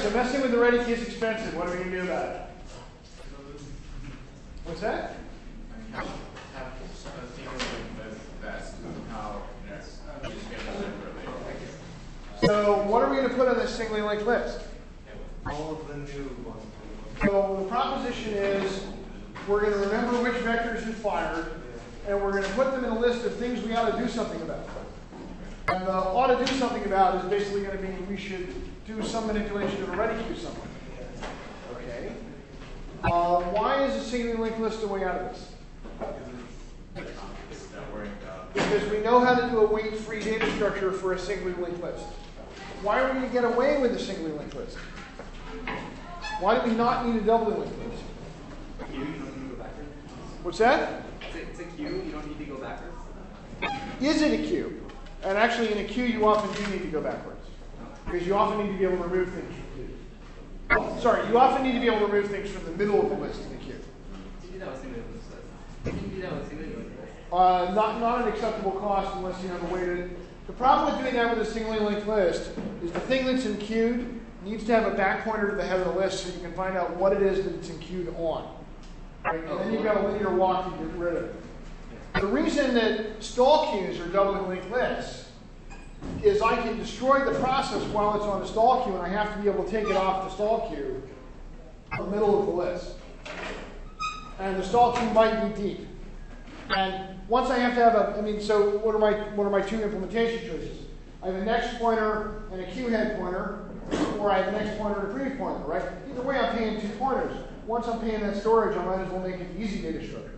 so messing with the ready key is expensive. What are we going to do about it? What's that? So what are we going to put on this singly linked list? All of the new ones. So the proposition is we're going to remember which vectors you fired, and we're going to put them in a list of things we ought to do something about. And the ought to do something about is basically going to mean we should do some manipulation of a ready queue somewhere. Okay. Why is a singly linked list a way out of this? Because we know how to do a weight-free data structure for a singly linked list. Why are we going to get away with a singly linked list? Why do we not need a doubly linked list? You don't need to go backwards. What's that? It's a queue, you don't need to go backwards. Is it a queue? And actually, in a queue, you often do need to go backwards. Because you often need to be able to remove things from the queue. Sorry, you often need to be able to remove things from the middle of the list in the queue. You do that with single list. You can do that with single list. Not an acceptable cost unless you have a way to... The problem with doing that with a singly linked list is the thing that's enqueued needs to have a back pointer to the head of the list so you can find out what it is that it's enqueued on. Right? And then you've got a linear walk to get rid of it. The reason that stall queues are doubly linked lists is I can destroy the process while it's on the stall queue, and I have to be able to take it off the stall queue in the middle of the list. And the stall queue might be deep. And once I have to have so what are my two implementation choices? I have a next pointer and a queue head pointer, or I have a next pointer and a previous pointer, right? Either way, I'm paying 2 pointers. Once I'm paying that storage, I might as well make it easy data structure.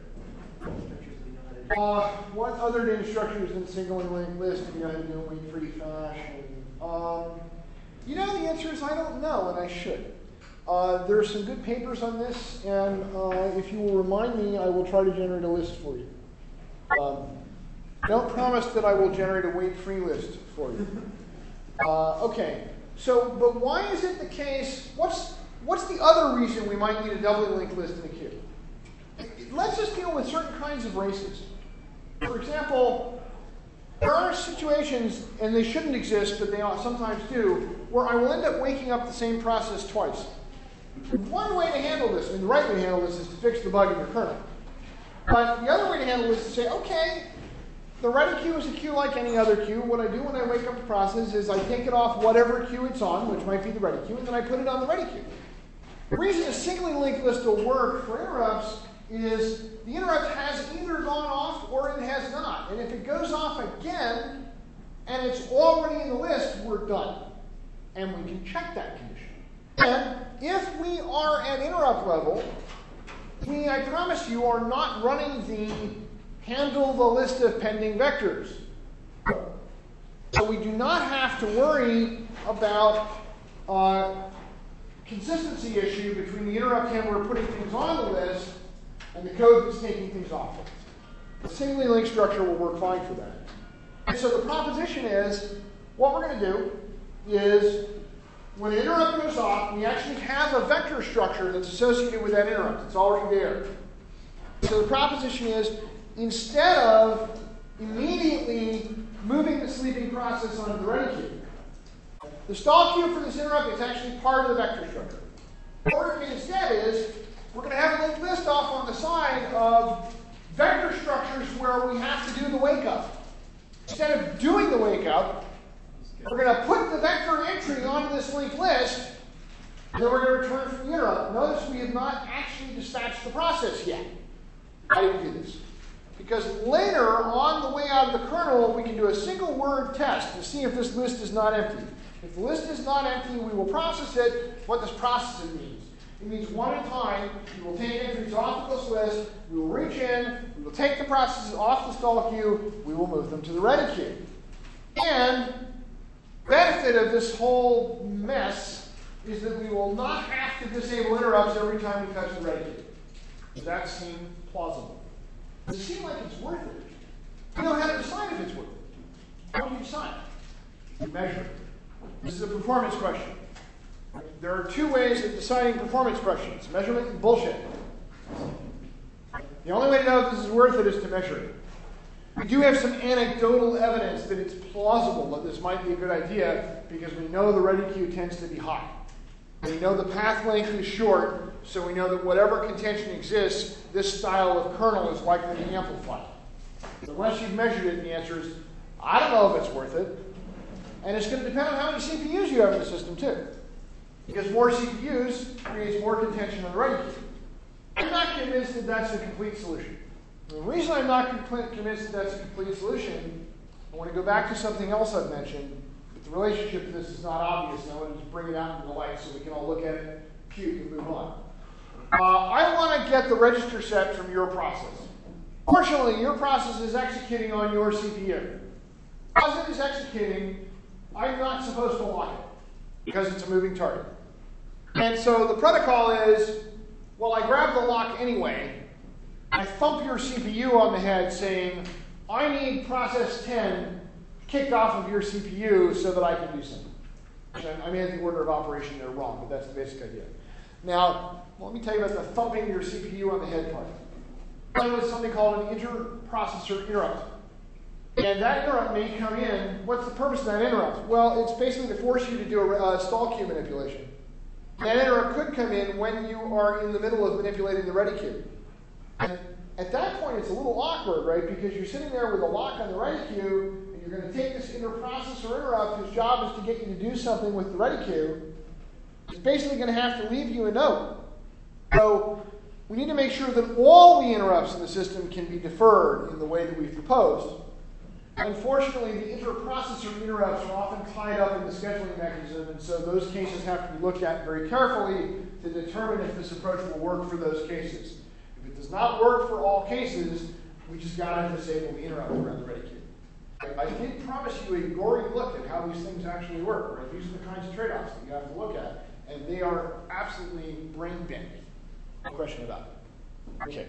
What other data structures in single and linked list do you know how to do in weight-free fashion? The answer is I don't know, and I should. There are some good papers on this, and if you will remind me, I will try to generate a list for you. Don't promise that I will generate a weight-free list for you. Okay, but why is it the case? What's the other reason we might need a doubly linked list in a queue? Let's just deal with certain kinds of races. For example, there are situations, and they shouldn't exist, but they sometimes do, where I will end up waking up the same process twice. One way to handle this, the right way to handle this is to fix the bug in your kernel. But the other way to handle this is to say, okay, the ready queue is a queue like any other queue. What I do when I wake up the process is I take it off whatever queue it's on, which might be the ready queue, and then I put it on the ready queue. The reason a singly linked list will work for interrupts is the interrupt has either gone off or it has not. And if it goes off again and it's already in the list, we're done. And we can check that condition. And if we are at interrupt level, we, I promise you, are not running the handle the list of pending vectors. So we do not have to worry about consistency issue between the interrupt handler putting things on the list and the code that's taking things off it. The singly linked structure will work fine for that. And so the proposition is, what we're going to do is, when an interrupt goes off, we actually have a vector structure that's associated with that interrupt. It's already there. So the proposition is, instead of immediately moving the sleeping process onto the ready queue, the stall queue for this interrupt is actually part of the vector structure. What we're going to do instead is, we're going to have a linked list off on the side of vector structures where we have to do the wake up. Instead of doing the wake up, we're going to put the vector entry onto this linked list, and then we're going to return from the interrupt. Notice we have not actually dispatched the process yet. How do we do this? Because later, on the way out of the kernel, we can do a single word test to see if this list is not empty. If the list is not empty, we will process it. What does process it mean? It means one at a time, we will take entries off of this list, we will reach in, we will take the processes off the stall queue, we will move them to the ready queue. And the benefit of this whole mess is that we will not have to disable interrupts every time we touch the ready queue. Does that seem plausible? Does it seem like it's worth it? You know how to decide if it's worth it. How do you decide? You measure it. This is a performance question. There are two ways of deciding performance questions, measurement and bullshit. The only way to know if this is worth it is to measure it. We do have some anecdotal evidence that it's plausible that this might be a good idea because we know the ready queue tends to be hot. We know the path length is short, so we know that whatever contention exists, this style of kernel is likely to amplify. Unless you've measured it, the answer is, I don't know if it's worth it. And it's going to depend on how many CPUs you have in the system, too. Because more CPUs creates more contention on the ready queue. I'm not convinced that that's a complete solution. And the reason I'm not convinced that that's a complete solution, I want to go back to something else I've mentioned. But the relationship to this is not obvious, and I want to just bring it out into the light so we can all look at it, puke, and move on. I want to get the register set from your process. Fortunately, your process is executing on your CPU. As it is executing, I'm not supposed to lock it because it's a moving target. And so the protocol is, well, I grab the lock anyway. I thump your CPU on the head saying, I need process 10 kicked off of your CPU so that I can do something. I made the order of operation there wrong, but that's the basic idea. Now, let me tell you about the thumping your CPU on the head part. There was something called an inter-processor interrupt. And that interrupt may come in. What's the purpose of that interrupt? Well, it's basically to force you to do a stall queue manipulation. That interrupt could come in when you are in the middle of manipulating the ready queue. And at that point, it's a little awkward, right? Because you're sitting there with a lock on the ready queue, and you're going to take this inter-processor interrupt, whose job is to get you to do something with the ready queue. It's basically going to have to leave you a note. So we need to make sure that all the interrupts in the system can be deferred in the way that we've proposed. Unfortunately, the inter-processor interrupts are often tied up in the scheduling mechanism, and so those cases have to be looked at very carefully to determine if this approach will work for those cases. If it does not work for all cases, we just got to disable the interrupt around the ready queue. I did promise you a gory look at how these things actually work, right? These are the kinds of trade-offs that you have to look at, and they are absolutely brain-bending. No question about it. Okay.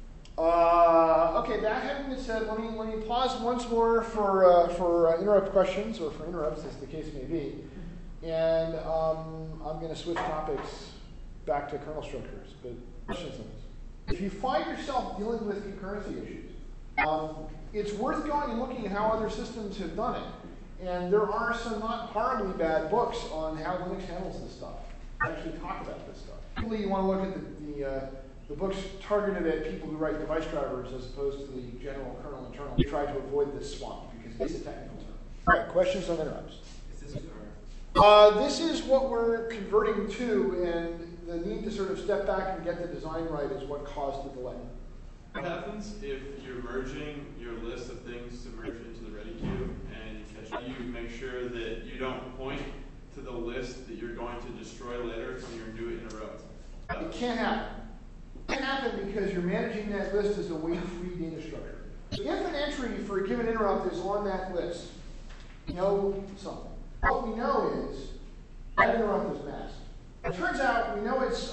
Okay, that having been said, let me pause once more for interrupt questions, or for interrupts, as the case may be. And I'm going to switch topics back to kernel structures. But questions on this? If you find yourself dealing with concurrency issues, it's worth going and looking at how other systems have done it. And there are some not horribly bad books on how Linux handles this stuff. Actually talk about this stuff. Usually you want to look at the books targeted at people who write device drivers as opposed to the general kernel internal. We try to avoid this swamp because it's a technical term. All right, questions on interrupts? This is what we're converting to, and the need to sort of step back and get the design right is what caused the delay. What happens if you're merging your list of things to merge into the ready queue, and you make sure that you don't point to the list that you're going to destroy later from your new interrupt? It can't happen. It can't happen because you're managing that list as a weight-free data structure. So if an entry for a given interrupt is on that list, we know something. What we know is that interrupt is masked. It turns out we know it's,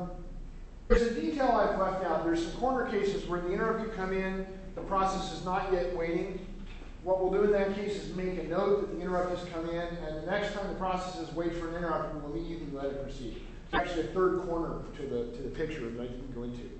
there's a detail I've left out. There's some corner cases where the interrupt could come in, the process is not yet waiting. What we'll do in that case is make a note that the interrupt has come in, and the next time the processes wait for an interrupt, we will immediately let it proceed. It's actually a third corner to the picture that I didn't go into.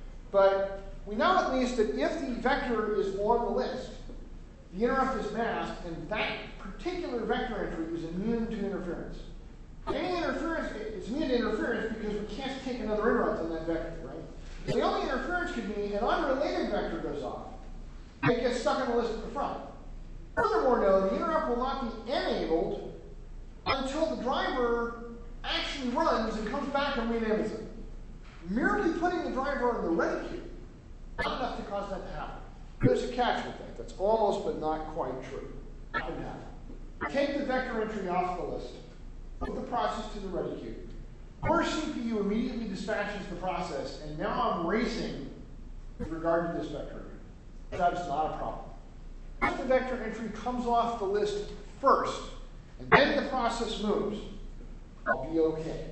But we know at least that if the vector is on the list, the interrupt is masked, and that particular vector entry is immune to interference. Any interference, it's immune to interference because we can't take another interrupt on that vector, right? The only interference could be an unrelated vector goes off. It gets stuck on the list at the front. Furthermore, though, the interrupt will not be enabled until the driver actually runs and comes back and re-enables it. Merely putting the driver on the ready queue is not enough to cause that to happen. There's a catch with that. That's almost but not quite true. It can happen. Take the vector entry off the list, put the process to the ready queue. Our CPU immediately dispatches the process, and now I'm racing with regard to this vector entry. That's not a problem. If the vector entry comes off the list first, and then the process moves, I'll be okay.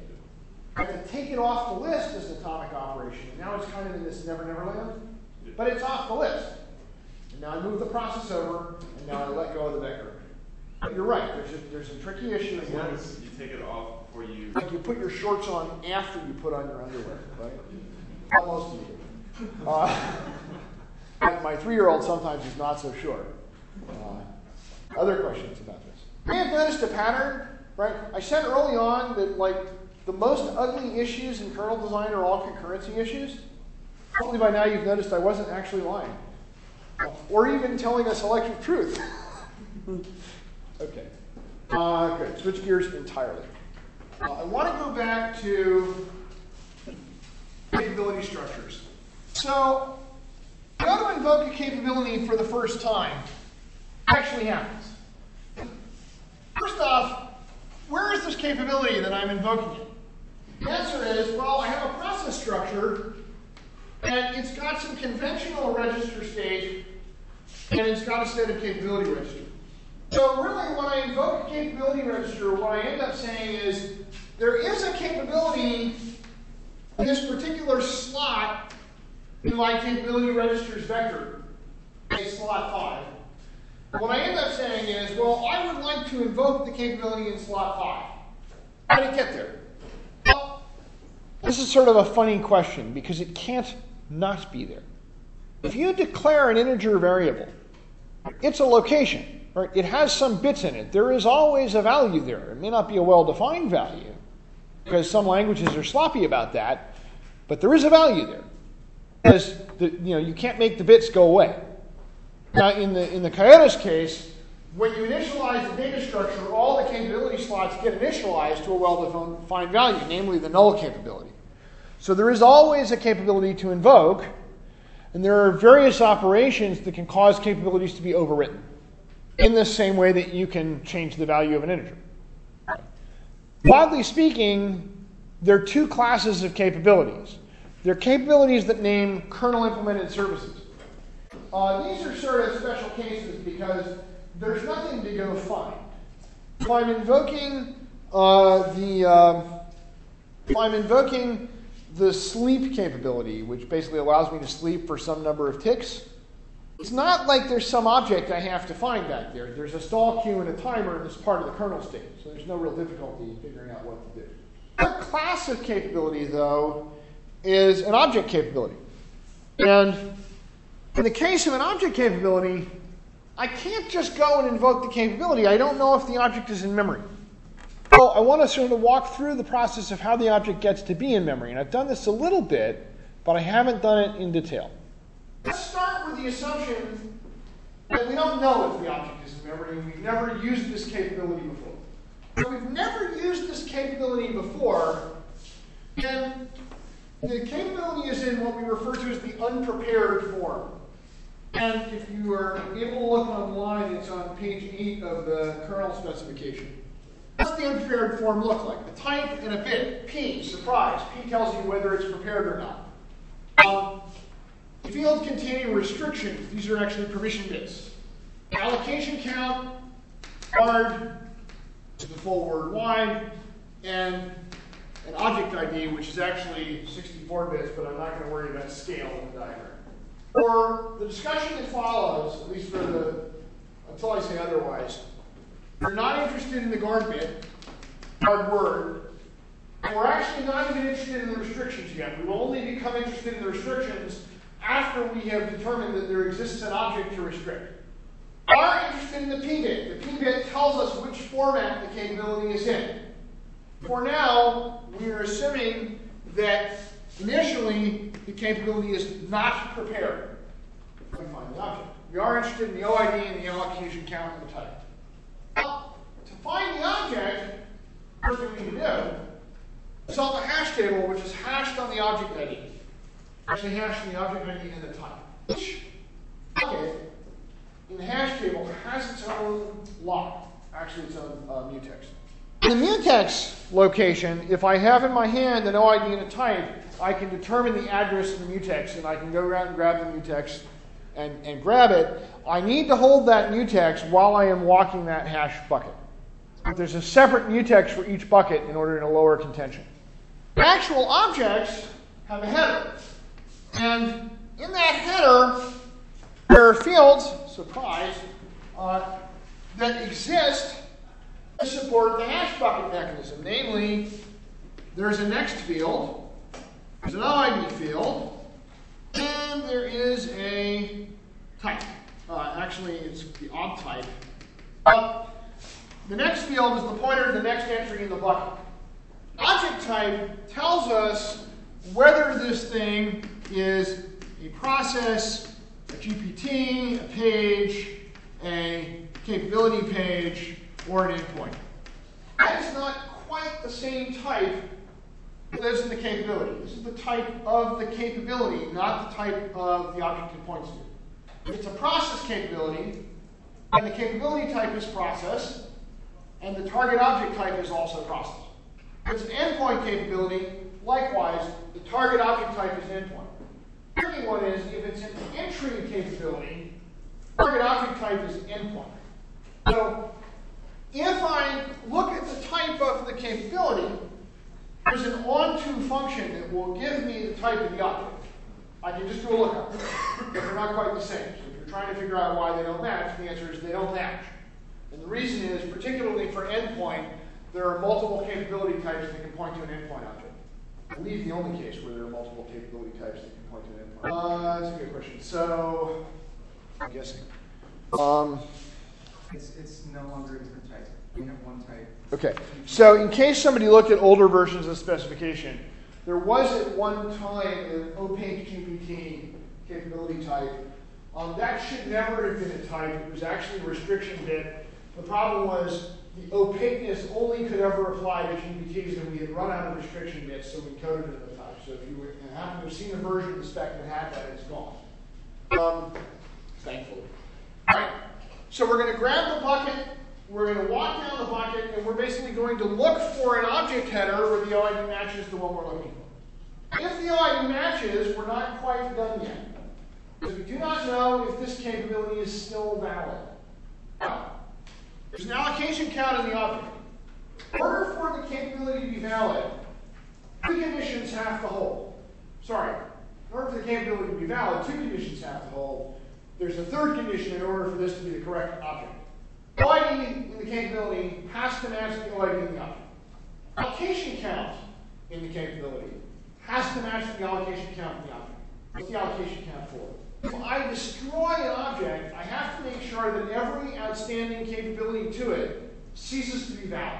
I have to take it off the list as an atomic operation, and now it's kind of in this never-never land, but it's off the list. And now I move the process over, and now I let go of the vector. But you're right, there's a tricky issue As here. long as you take it off before you... Like you put your shorts on after you put on your underwear, right? Almost you do. My 3-year-old sometimes is not so sure. Other questions about this? You may have noticed a pattern, right? I said early on that, like, the most ugly issues in kernel design are all concurrency issues. Hopefully by now you've noticed I wasn't actually lying. Or even telling a selective truth. Okay. Good. Switch gears entirely. I want to go back to capability structures. So, you go to invoke a capability for the first time. What actually happens? First off, where is this capability that I'm invoking it? The answer is, well, I have a process structure, and it's got some conventional register state, and it's got a set of capability register. So really, when I invoke a capability register, what I end up saying is, there is a capability in this particular slot in my capability registers vector, say slot 5. What I end up saying is, well, I would like to invoke the capability in slot 5. How do you get there? Well, this is sort of a funny question because it can't not be there. If you declare an integer variable, it's a location. Right? It has some bits in it. There is always a value there. It may not be a well-defined value, because some languages are sloppy about that, but there is a value there. Because you can't make the bits go away. Now, in the Kyotos case, when you initialize the data structure, all the capability slots get initialized to a well-defined value, namely the null capability. So there is always a capability to invoke, and there are various operations that can cause capabilities to be overwritten, in the same way that you can change the value of an integer. Broadly speaking, there are two classes of capabilities. There are capabilities that name kernel-implemented services. These are sort of special cases because there's nothing to go find. If I'm invoking the sleep capability, which basically allows me to sleep for some number of ticks, it's not like there's some object I have to find back there. There's a stall queue and a timer, and it's part of the kernel state, so there's no real difficulty in figuring out what to do. Another class of capability, though, is an object capability. And in the case of an object capability, I can't just go and invoke the capability. I don't know if the object is in memory. So I want to sort of walk through the process of how the object gets to be in memory. And I've done this a little bit, but I haven't done it in detail. Let's start with the assumption that we don't know if the object is in memory, and we've never used this capability before. If we've never used this capability before, then the capability is in what we refer to as the unprepared form. And if you are able to look online, it's on page 8 of the kernel specification. What's the unprepared form look like? A type and a bit. P, surprise. P tells you whether it's prepared or not. The field containing restrictions, these are actually permission bits. Allocation count, guard, which is the full word wide, and an object ID, which is actually 64 bits, but I'm not going to worry about scale in the diagram. For the discussion that follows, at least until I say otherwise, we're not interested in the guard bit, guard word, and we're actually not even interested in the restrictions yet. We will only become interested in the restrictions after we have determined that there exists an object to restrict. We are interested in the p-bit. The p-bit tells us which format the capability is in. For now, we are assuming that initially the capability is not prepared. We find the object. We are interested in the OID and the allocation count and the type. Now, to find the object, the first thing we need to do is solve a hash table which is hashed on the object ID. Actually hashed in the object ID and the type. Each object in the hash table has its own lock, actually its own mutex. In the mutex location, if I have in my hand an OID and a type, I can determine the address of the mutex, and I can go around and grab the mutex and grab it. I need to hold that mutex while I am walking that hash bucket. But there's a separate mutex for each bucket in order to lower contention. The actual objects have a header. And in that header, there are fields, surprise, that exist to support the hash bucket mechanism. Namely, there's a next field, there's an OID field, and there is a type. Actually, it's the ob type. The next field is the pointer to the next entry in the bucket. Object object type tells us whether this thing is a process, a GPT, a page, a capability page, or an endpoint. That is not quite the same type as in the capability. This is the type of the capability, not the type of the object it points to. If it's a process capability, and the capability type is process, and the target object type is also process. If it's an endpoint capability, likewise, the target object type is endpoint. The tricky one is if it's an entry capability, target object type is endpoint. So if I look at the type of the capability, there's an onTo function that will give me the type of the object. I can just do a lookup, but they're not quite the same. So if you're trying to figure out why they don't match, the answer is they don't match. And the reason is, particularly for endpoint, there are multiple capability types that can point to an endpoint object. I believe the only case where there are multiple capability types that can point to an endpoint. That's a good question. So, I'm guessing. It's no longer a different type. We have one type. Okay. So in case somebody looked at older versions of the specification, there was at one time an opaque GPT capability type. That should never have been a type. It was actually a restriction bit. The problem was the opaqueness only could ever apply to GPTs, and we had run out of restriction bits, so we coded it as a type. So if you happen to have seen a version of the spec that had that, it's gone. Thankfully. All right. So we're going to grab the bucket, we're going to walk down the bucket, and we're basically going to look for an object header where the OID matches the one we're looking for. If the OID matches, we're not quite done yet. Because we do not know if this capability is still valid. Now, there's an allocation count in the object. In order for the capability to be valid, two conditions have to hold. Sorry, in order for the capability to be valid, two conditions have to hold. There's a third condition in order for this to be the correct object. The OID in the capability has to match the OID in the object. Allocation count in the capability has to match the allocation count in the object. What's the allocation count for? If I destroy an object, I have to make sure that every outstanding capability to it ceases to be valid.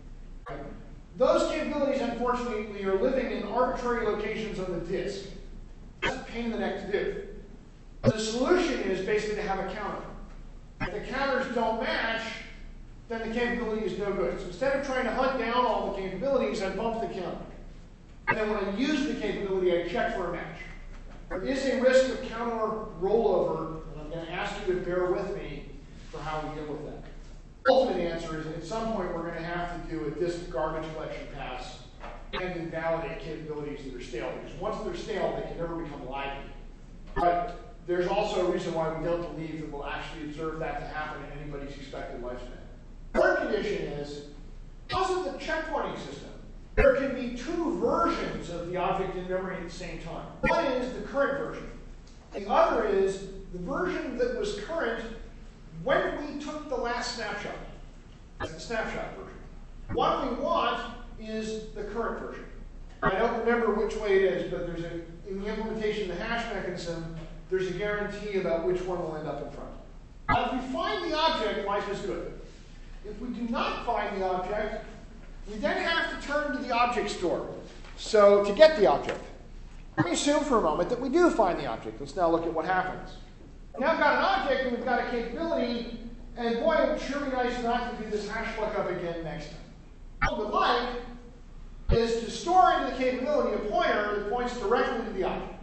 Those capabilities, unfortunately, are living in arbitrary locations on the disk. That's a pain in the neck to do. The solution is basically to have a counter. If the counters don't match, then the capability is no good. So instead of trying to hunt down all the capabilities, I bump the counter. And then when I use the capability, I check for a match. There is a risk of counter rollover, and I'm going to ask you to bear with me for how we deal with that. The ultimate answer is at some point we're going to have to do a disk garbage collection pass and invalidate capabilities that are stale. Because once they're stale, they can never become laggy. But there's also a reason why we don't believe that we'll actually observe that to happen in anybody's expected lifespan. The third condition is, because of the checkpointing system, there can be two versions of the object in memory at the same time. One is the current version. The other is the version that was current when we took the last snapshot. That's the snapshot version. What we want is the current version. I don't remember which way it is, but there's in the implementation of the hash mechanism, there's a guarantee about which one will end up in front. Now, if we find the object, life is good. If we do not find the object, we then have to turn to the object store. So to get the object, let me assume for a moment that we do find the object. Let's now look at what happens. Now I've got an object and we've got a capability, and boy, it would sure be nice not to do this hash lookup again next time. What we'd like is to store into the capability a pointer that points directly to the object.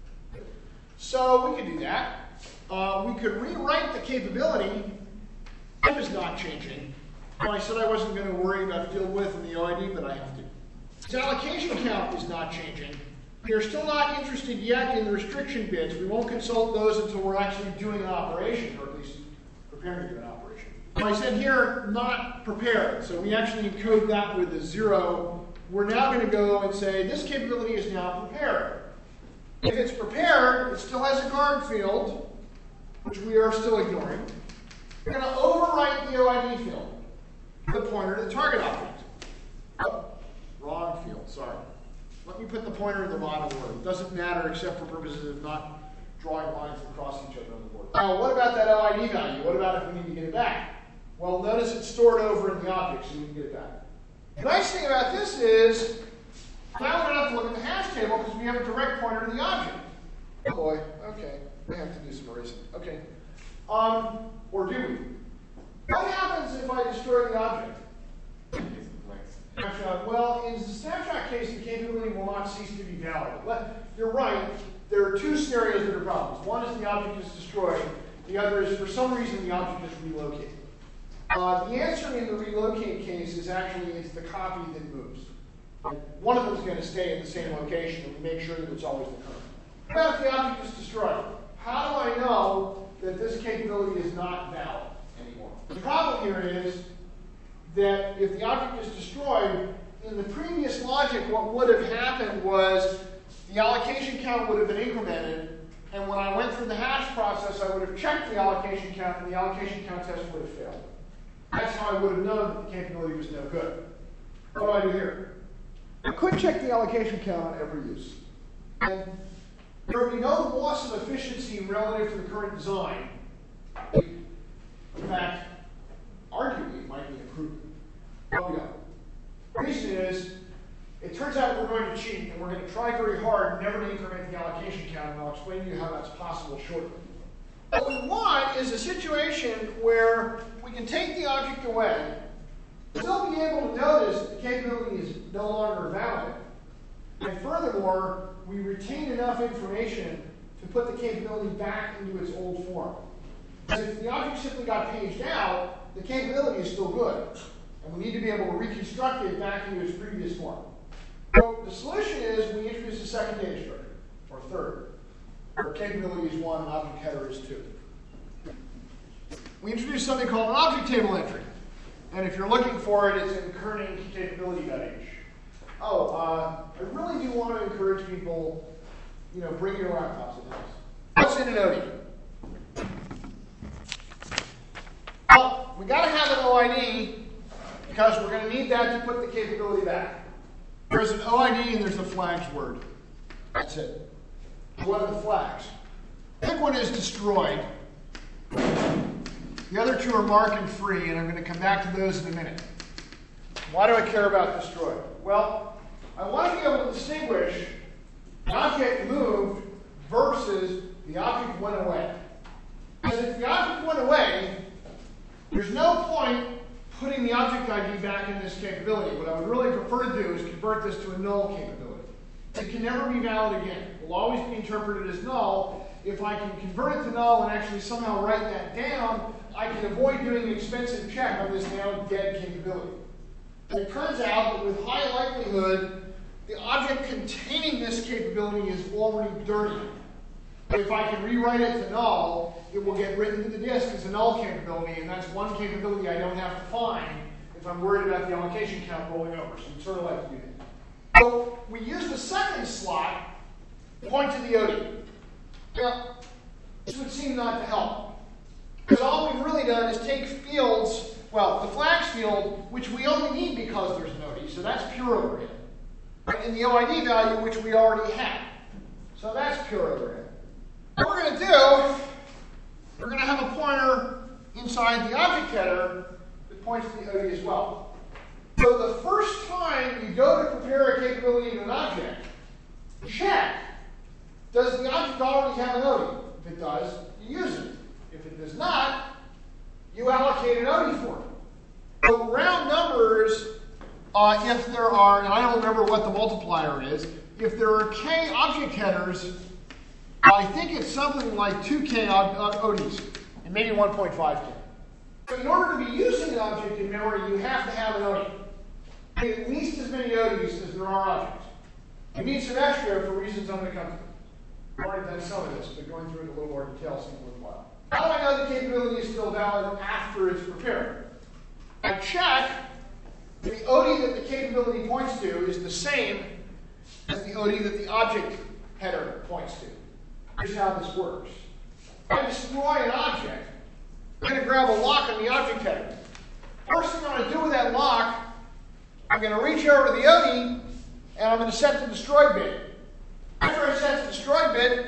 So we could do that. We could rewrite the capability. Type is not changing. I said I wasn't going to worry about field width in the OID, but I have to. Its allocation count is not changing. We are still not interested yet in the restriction bits. We won't consult those until we're actually doing an operation, or at least preparing to do an operation. So I said here, not prepared. So we actually encode that with a 0. We're now going to go and say, this capability is now prepared. If it's prepared, it still has a guard field, which we are still ignoring. We're going to overwrite the OID field. The pointer to the target object. Oh, wrong field, sorry. Let me put the pointer in the bottom word. It doesn't matter except for purposes of not drawing lines across each other on the board. Now, what about that OID value? What about if we need to get it back? Well, notice it's stored over in the object, so we can get it back. The nice thing about this is Now we don't have to look at the hash table because we have a direct pointer to the object. Oh boy, okay. We have to do some erasing. Okay. Or do we? What happens if I destroy the object? Snapshot. Well, in the snapshot case, the capability will not cease to be valid. You're right. There are two scenarios that are problems. One is the object is destroyed. The other is, for some reason, the object is relocated. The answer in the relocate case is actually it's the copy that moves. One of them is going to stay in the same location, and we make sure that it's always the current. What about if the object is destroyed? How do I know that this capability is not valid anymore? The problem here is that if the object is destroyed, in the previous logic, what would have happened was the allocation count would have been incremented, and when I went through the hash process, I would have checked the allocation count, and the allocation count test would have failed. That's how I would have known that the capability was no good. What do I do here? I could check the allocation count on every use. And there would be no loss of efficiency relative to the current design. In fact, arguably, it might be improvement. But we don't. The reason is, it turns out we're going to cheat, and we're going to try very hard never to increment the allocation count, and I'll explain to you how that's possible shortly. What we want is a situation where we can take the object away, still be able to notice that the capability is no longer valid, and furthermore, we retain enough information to put the capability back into its old form. Because if the object simply got paged out, the capability is still good, and we need to be able to reconstruct it back into its previous form. So the solution is we introduce a second data structure, or third, where capability is 1 and object header is 2. We introduce something called an object table entry. And if you're looking for it, it's in kerning capability.h. I really do want to encourage people, bring your laptops in house. What's in an OD? Well, we got to have an OID because we're going to need that to put the capability back. There's an OID and there's a flags word. That's it. What are the flags? The big one is destroyed. The other two are mark and free, and I'm going to come back to those in a minute. Why do I care about destroyed? Well, I want to be able to distinguish the object moved versus the object went away. Because if the object went away, there's no point putting the object ID back in this capability. What I would really prefer to do is convert this to a null capability. It can never be valid again. It will always be interpreted as null. If I can convert it to null and actually somehow write that down, I can avoid doing an expensive check on this now dead capability. And it turns out that with high likelihood, the object containing this capability is already dirty. If I can rewrite it to null, it will get written to the disk as a null capability, and that's one capability I don't have to find if I'm worried about the allocation count rolling over. So you'd sort of like to do that. So we use the second slot to point to the OD. Now, this would seem not to help. Because all we've really done is take fields, the flags field, which we only need because there's an OD, so that's pure overhead. And the OID value, which we already have. So that's pure overhead. What we're going to do, we're going to have a pointer inside the object header that points to the OD as well. So the first time you go to prepare a capability in an object, check, does the object already have an OD? If it does, you use it. If it does not, you allocate an OD for it. So round numbers, if there are, and I don't remember what the multiplier is, if there are k object headers, I think it's something like 2k ODs, and maybe 1.5k. So in order to be using an object in memory, you have to have an OD. At least as many ODs as there are objects. You need some extra for reasons I'm going to come to. I've already done some of this, but going through it in a little more detail seems worthwhile. How do I know the capability is still valid after it's prepared? I check the OD that the capability points to is the same as the OD that the object header points to. Here's how this works. If I destroy an object, I'm going to grab a lock on the object header. First thing I'm going to do with that lock, I'm going to reach over the OD, and I'm going to set the destroy bit. After I set the destroy bit,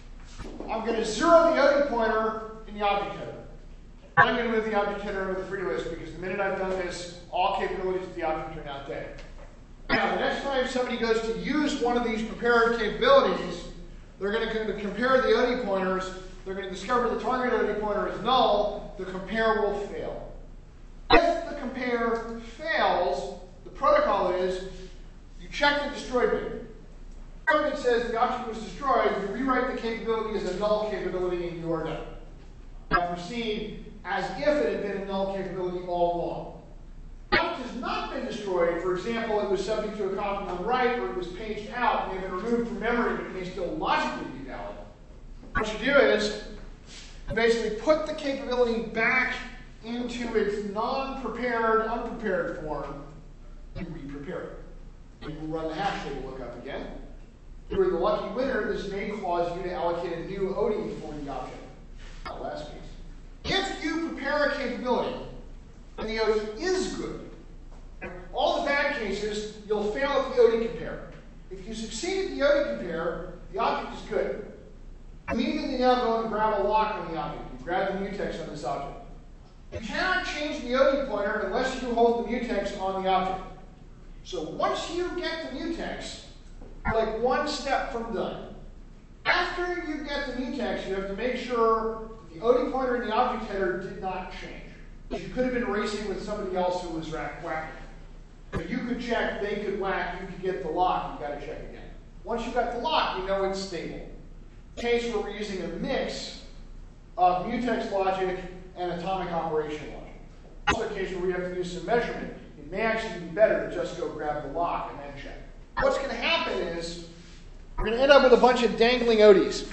I'm going to zero the OD pointer in the object header. I'm going to move the object header over the free list because the minute I've done this, all capabilities of the object are now dead. Now, the next time somebody goes to use one of these prepared capabilities, they're going to compare the OD pointers. They're going to discover the target OD pointer is null. The compare will fail. If the compare fails, the protocol is you check the destroy bit. If it says the object was destroyed, you rewrite the capability as a null capability and you are done. Now proceed as if it had been a null capability all along. If it has not been destroyed, for example, it was subject to a copy on the right, or it was paged out, may have been removed from memory, but it may still logically be valid. What you do is you basically put the capability back into its non-prepared, unprepared form and re-prepare it. You will run the hash table lookup again. If you're the lucky winner, this may cause you to allocate a new OD for the object. Now, last case. If you prepare a capability and the OD is good, all the bad cases, you'll fail at the OD compare. If you succeed at the OD compare, the object is good. Immediately now go and grab a lock on the object. You grab the mutex on this object. You cannot change the OD pointer unless you hold the mutex on the object. So once you get the mutex, you're like one step from done. After you get the mutex, you have to make sure the OD pointer and the object header did not change. You could have been racing with somebody else who was whacking. But you could check, they could whack, you could get the lock, you got to check again. Once you got the lock, you know it's stable. In case where we're using a mix of mutex logic and atomic operation logic. Also a case where we have to do some measurement. It may actually be better to just go grab the lock and then check. What's going to happen is we're going to end up with a bunch of dangling ODs.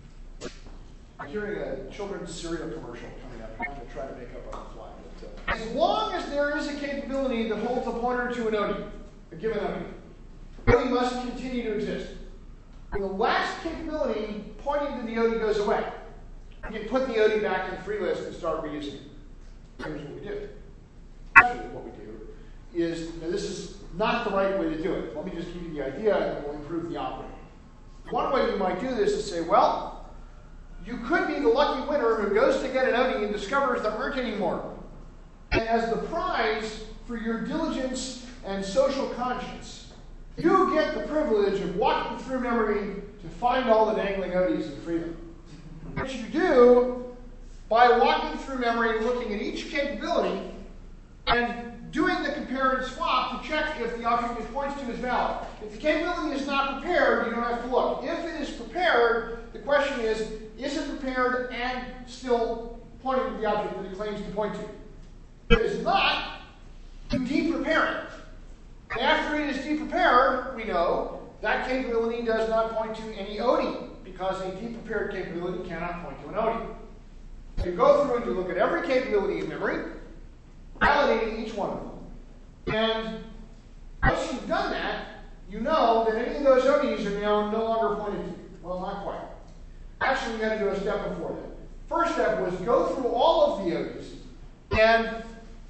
I'm hearing a children's cereal commercial coming up. I'm going to try to make up on the fly. But, as long as there is a capability that holds a pointer to an OD, a given OD, OD must continue to exist. When the last capability pointing to the OD goes away, you can put the OD back in the free list and start reusing it. Here's what we do. Actually, what we do is, now this is not the right way to do it. Let me just give you the idea and then we'll improve the operating. One way you might do this is say, well, you could be the lucky winner who goes to get an OD and discovers there aren't any more. And as the prize for your diligence and social conscience, you get the privilege of walking through memory to find all the dangling ODs and free them. What you do by walking through memory, looking at each capability, and doing the compare and swap to check if the object it points to is valid. If the capability is not prepared, you don't have to look. If it is prepared, the question is it prepared and still pointing to the object that it claims to point to? If it is not, you de-prepare it. And after it is de-prepared, we know that capability does not point to any OD, because a de-prepared capability cannot point to an OD. So you go through and you look at every capability in memory, validating each one of them. And once you've done that, you know that any of those ODs are now no longer pointed to. Well, not quite. Actually, we got to do a step before that. First step was go through all of the ODs and,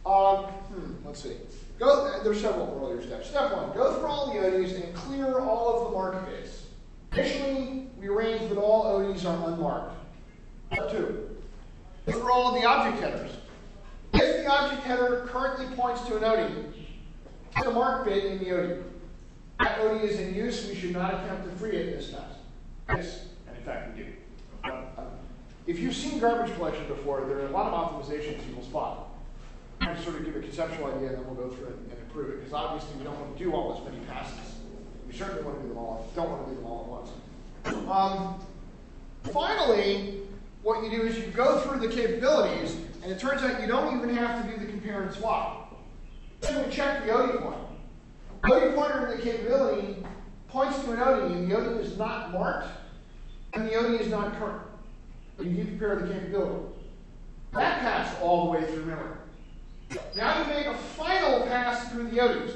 let's see. There's several earlier steps. Step one, go through all the ODs and clear all of the mark bits. Initially, we arrange that all ODs are unmarked. Step two, go through all of the object headers. If the object header currently points to an OD, put a mark bit in the OD. That OD is in use, we should not attempt to free it this time. Yes, and in fact we do. If you've seen garbage collection before, there are a lot of optimizations you will spot. I'm going to sort of give a conceptual idea, and then we'll go through it and improve it, because obviously we don't want to do all as many passes. We certainly want to do them all. Don't want to do them all at once. Finally, what you do is you go through the capabilities, and it turns out you don't even have to do the compare and swap. Then we check the OD pointer. The OD pointer in the capability points to an OD, and the OD is not marked, and the OD is not current. You need to prepare the capability. That passed all the way through memory. Now you make a final pass through the ODs.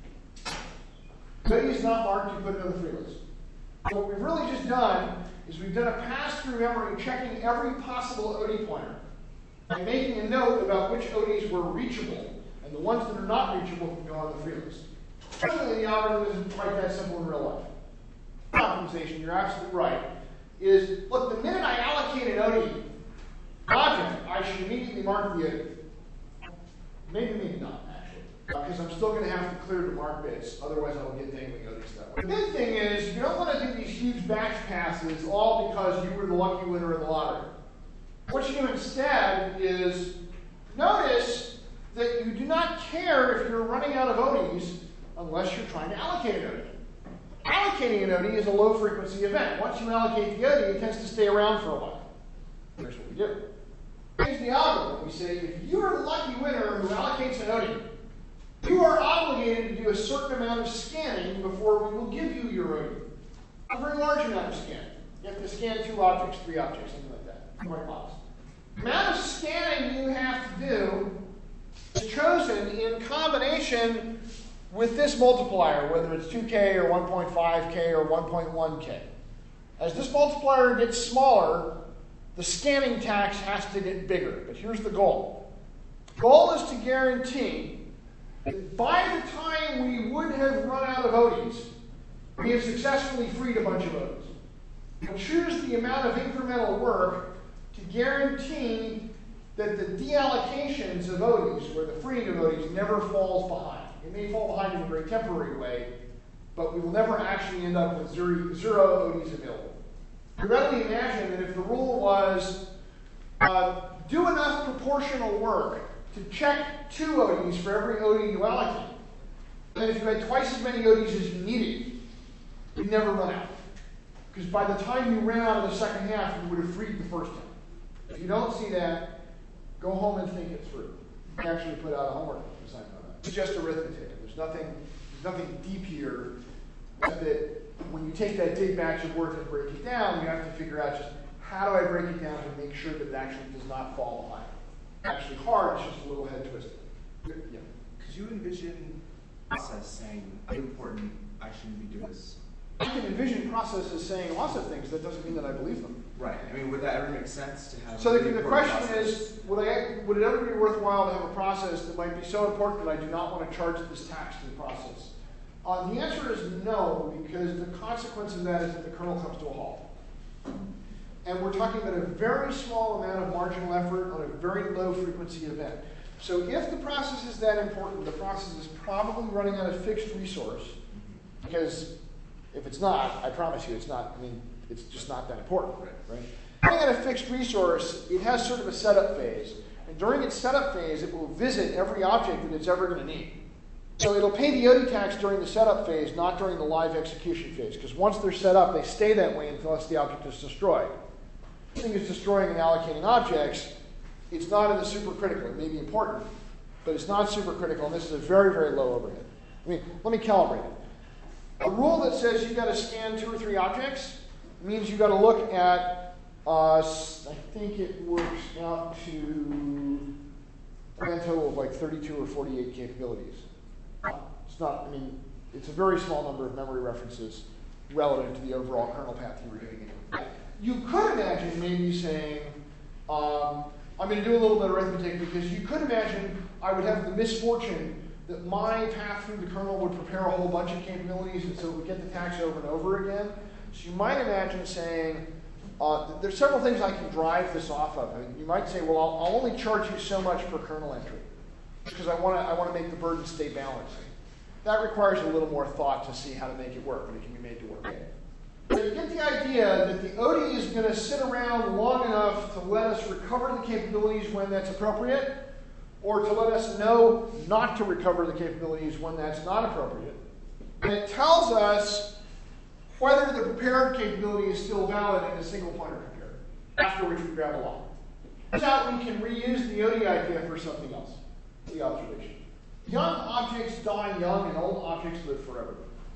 The OD is not marked, you put it on the free list. So what we've really just done is we've done a pass through memory checking every possible OD pointer and making a note about which ODs were reachable, and the ones that are not reachable can go on the free list. Fortunately, the algorithm isn't quite that simple in real life. Optimization, you're absolutely right, is, look, the minute I allocate an OD object, I should immediately mark the OD. Maybe not, actually. because I'm still going to have to clear the mark bits, otherwise I'll get dangling ODs that way. The big thing is, you don't want to do these huge batch passes all because you were the lucky winner in the lottery. What you do instead is notice that you do not care if you're running out of ODs unless you're trying to allocate an OD. Allocating an OD is a low frequency event. Once you allocate the OD, it tends to stay around for a while. Here's what we do. Here's the algorithm. We say, if you're the lucky winner who allocates an OD, you are obligated to do a certain amount of scanning before we will give you your OD. A very large amount of scanning. You have to scan 2 objects, 3 objects, something like that. Quite modest. The amount of scanning you have to do is chosen in combination with this multiplier, whether it's 2k or 1.5k or 1.1k. As this multiplier gets smaller, the scanning tax has to get bigger. But here's the goal. The goal is to guarantee that by the time we would have run out of ODs, we have successfully freed a bunch of ODs. We'll choose the amount of incremental work to guarantee that the deallocations of ODs, where the freeing of ODs, never falls behind. It may fall behind in a very temporary way, but we will never actually end up with zero ODs available. You readily imagine that if the rule was do enough proportional work to check 2 ODs for every OD you allocate, and if you had twice as many ODs as you needed, you'd never run out. Because by the time you ran out of the second half, you would have freed the first half. If you don't see that, go home and think it through. I actually put out a homework assignment on that. It's just arithmetic. There's nothing deep here. That when you take that big batch of work and break it down, you have to figure out just how do I break it down to make sure that it actually does not fall behind. Actually hard, it's just a little head twisting. Yeah. Could you envision the process saying how important actually we do this? I can envision processes saying lots of things. That doesn't mean that I believe them. Right. I mean, would that ever make sense to have? So a the really question important is, would it ever be worthwhile to have a process that might be so important that I do not want to charge this tax to the process? The answer is no, because the consequence of that is that the kernel comes to a halt. And we're talking about a very small amount of marginal effort on a very low frequency event. So if the process is that important, the process is probably running on a fixed resource, because if it's not, I promise you it's not, it's just not that important, right? Running on a fixed resource, it has sort of a setup phase. And during its setup phase, it will visit every object that it's ever going to need. So it'll pay the OD tax during the setup phase, not during the live execution phase, because once they're set up, they stay that way unless the object is destroyed. If the thing is destroying and allocating objects, it's not in the supercritical. It may be important, but it's not supercritical, and this is a very, very low overhead. Let me calibrate it. A rule that says you've got to scan 2 or 3 objects means you've got to look at, I think it works out to a grand total of like 32 or 48 capabilities. It's not, it's a very small number of memory references relative to the overall kernel path you were doing it. You could imagine maybe saying, I'm going to do a little bit of arithmetic, because you could imagine I would have the misfortune that my path through the kernel would prepare a whole bunch of capabilities, and so it would get the tax over and over again. So you might imagine saying, there's several things I can drive this off of. You might say, well, I'll only charge you so much per kernel entry, because I want to make the burden stay balanced. That requires a little more thought to see how to make it work, but it can be made to work. So you get the idea that the OD is going to sit around long enough to let us recover the capabilities when that's appropriate, or to let us know not to recover the capabilities when that's not appropriate. And it tells us whether the prepared capability is still valid in a single pointer compare, after which we grab a lock. Turns out we can reuse the OD idea for something else. The observation. Young objects die young and old objects live forever.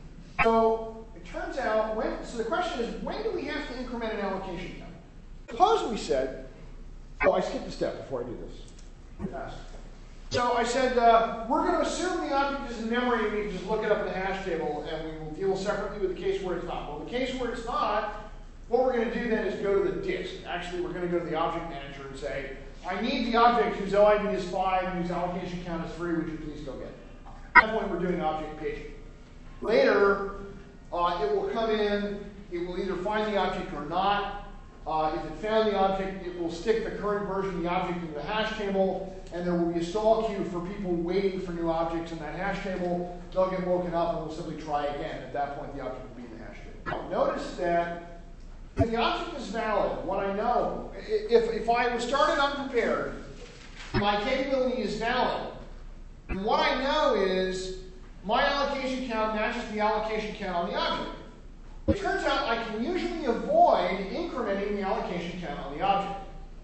So it turns out, so the question is, when do we have to increment an allocation count? Suppose we said, I skipped a step before I do this. Fast. So I said, we're going to assume the object is in memory, and we can just look it up in the hash table, and we will deal separately with the case where it's not. Well, the case where it's not, what we're going to do then is go to the disk. Actually, we're going to go to the object manager and say, I need the object whose OID is 5 and whose allocation count is 3, would you please go get it? At that point, we're doing object paging. Later, it will come in, it will either find the object or not. If it found the object, it will stick the current version of the object into the hash table, and there will be a stall queue for people waiting for new objects in that hash table. They'll get woken up and we'll simply try again. At that point, the object will be in the hash table. Now, notice that if the object is valid, what I know, if I was started unprepared, my capability is valid, and what I know is my allocation count matches the allocation count on the object. It turns out I can usually avoid incrementing the allocation count on the object.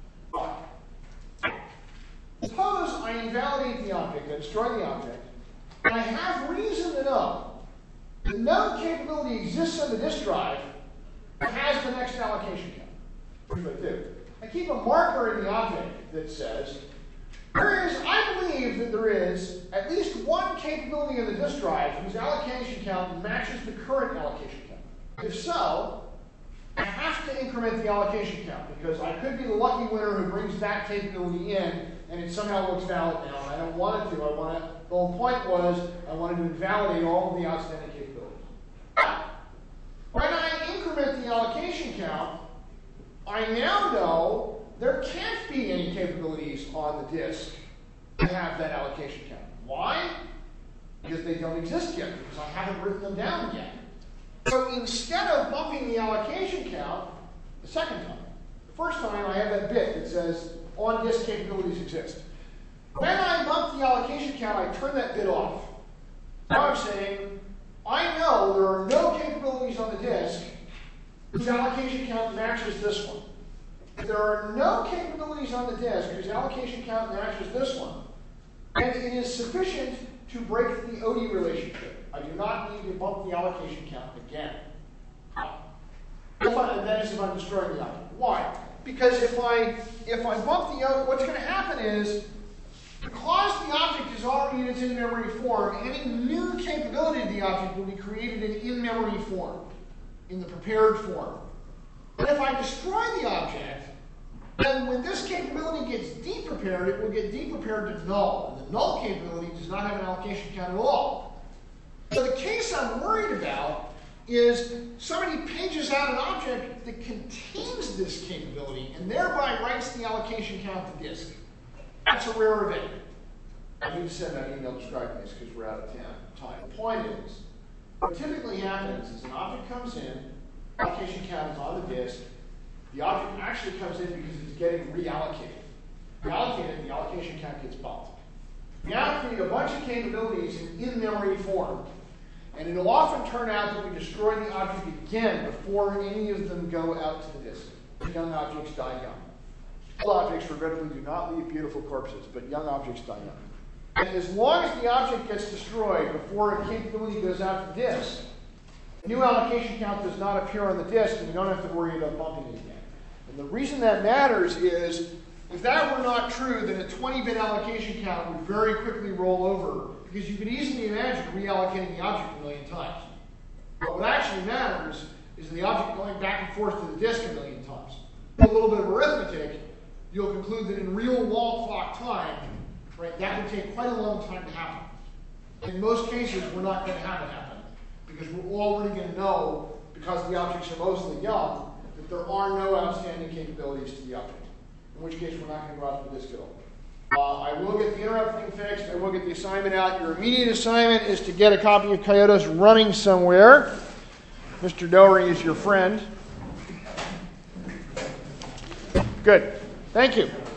Suppose I invalidate the object, I destroy the object, and I have reason to know that no capability exists on the disk drive that has the next allocation count. Here's what I do. I keep a marker in the object that says, I believe that there is at least one capability in the disk drive whose allocation count matches the current allocation count. If so, I have to increment the allocation count because I could be the lucky winner who brings that capability in and it somehow looks valid now. And I don't want it to. The whole point was I wanted to invalidate all of the outstanding capabilities. When I increment the allocation count, I now know there can't be any capabilities on the disk that have that allocation count. Why? Because they don't exist yet, because I haven't written them down yet. So instead of bumping the allocation count the second time, the first time I have that bit that says on-disk capabilities exist. When I bump the allocation count, I turn that bit off. Now I'm saying, I know there are no capabilities on the disk whose allocation count matches this one. If there are no capabilities on the disk whose allocation count matches this one, then it is sufficient to break the OD relationship. I do not need to bump the allocation count again. That is if I'm destroying the object. Why? Because if I bump the what's going to happen is, because the object is already in its in-memory form, any new capability of the object will be created in in-memory form, in the prepared form. But if I destroy the object, then when this capability gets deprepared, it will get deprepared to null. And the null capability does not have an allocation count at all. So the case I'm worried about is somebody pages out an object that contains this capability and thereby writes the allocation count to disk. That's a rare event. I need to send that email describing this because we're out of time. The point is, what typically happens is an object comes in, allocation count is on the disk, the object actually comes in because it's getting reallocated. Reallocated, the allocation count gets bumped. We now create a bunch of capabilities in in-memory form. And it will often turn out that we destroy the object again before any of them go out to the disk. Young objects die young. Old objects, regrettably, do not leave beautiful corpses, but young objects die young. And as long as the object gets destroyed before a capability goes out to disk, the new allocation count does not appear on the disk, and we don't have to worry about bumping it again. And the reason that matters is, if that were not true, then a 20-bit allocation count would very quickly roll over, because you can easily imagine reallocating the object a million times. But what actually matters is the object going back and forth to the disk a million times. With a little bit of arithmetic, you'll conclude that in real wall clock time, right, that would take quite a long time to happen. In most cases, we're not going to have it happen, because we're already going to know, because the objects are mostly young, that there are no outstanding capabilities to the object. In which case, we're not going to go out to the disk at all. I will get the interrupt thing fixed. I will get the assignment out. Your immediate assignment is to get a copy of Kyotos running somewhere. Mr. Doherty is your friend. Good. Thank you.